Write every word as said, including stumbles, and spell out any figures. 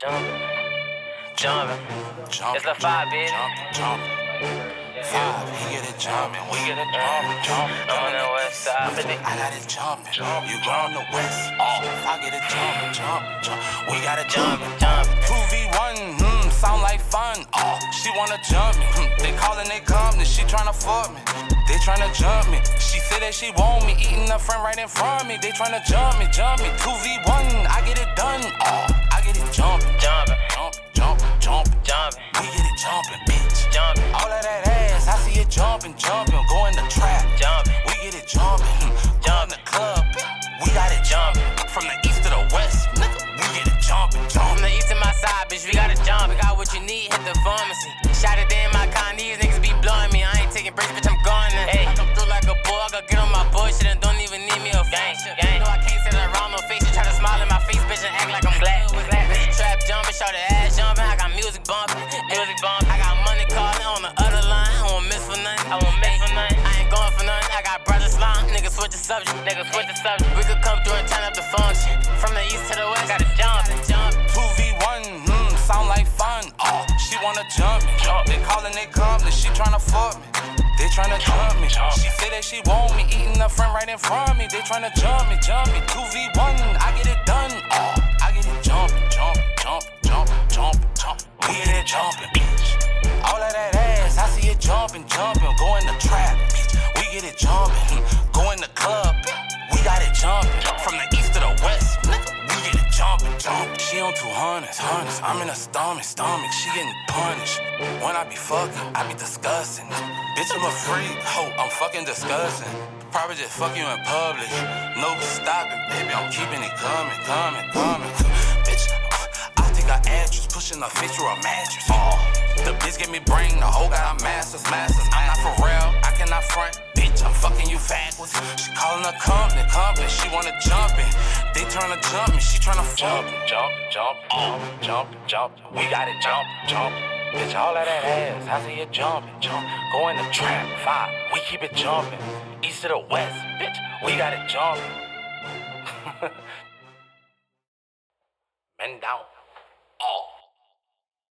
Jumping, jumping. Jump, It's the five, bitch. Jump, jump. Five, he get it jumping. We get it jumping, jumping. I'm on the west side, but I got it jumping. You go on the west. Oh, I get it jumping, jump, jump. We got it jumping, jumping. two v one, hmm, sound like fun. Oh, she wanna jump me. Hmm, they callin' they company. She tryna fuck me. They tryna jump me. She said that she want me, eating the friend right in front of me. They tryna jump me, jump me. two v one, I get it done. Oh, I get it jumping, Jumping, jump, jump, jump, jumping, we get it jumping, bitch. jumping, All of that ass, I see it jumping, jumping. Go in the trap, jumping, we get it jumping. Go in the club, we got it jumping. From the east to the west, nigga, we get it jumping, From jumping. the east to my side, bitch, we gotta jump. Got what you need, hit the pharmacy. Shot it in my con, these niggas be blowing me. I ain't taking breaks, bitch, I'm gone now. Hey, I come through like a bull, I gotta get on my bullshit and don't even need me a gang. gang. No, I can't sit around no face and try to smile in my face, bitch, and act like I'm glad. Bitch, trap jumping, shout the ass jumping. I got music bumping, music bumping. I got money calling on the other line. I won't miss for nothing, I won't miss for nothing. I ain't going for nothing, I got brother slime. Niggas switch the subject, niggas switch the subject. We could come through and turn up the function. From the east to the west, gotta jump, jump. two v one, hmm, sound like fun. Oh, she wanna jump me. They callin' they company. She tryna fuck me. They tryna jump me. She said that she want me, eating the friend right in front of me. They tryna jump me, jump me. two v one, I get it done. Oh, I get it jumping, jump, jump, jump, jump, jump. We get it jumping, bitch. All of that ass, I see it jumping, jumping. Go in the trap, bitch. We get it jumping. Go in the club, we got it jumping. From the east to the west, nigga, we get it jumping, jumping. She on two hundreds, hundreds. I'm in her stomach, stomach. She getting punished. When I be fucking, I be disgusting. Bitch, I'm a freak. Ho, I'm fucking disgusting. Probably just fuck you in public. No stopping, baby. I'm keeping it coming, coming, coming. Bitch, I think I actress pushing her face through a mattress. Oh, the bitch get me brain. The whole got a masters, masters. I'm not for real. I cannot front. Bitch, I'm fucking you backwards. She calling her company, company. She wanna jump it. They tryna jump me. She tryna jump, jump, jump, jump, jump, jump. We got it, jump, jump. Bitch, all of that ass, I see it jumping, jump. Go in the trap, five, we keep it jumping. East to the west, bitch, we got it jumping. Men down.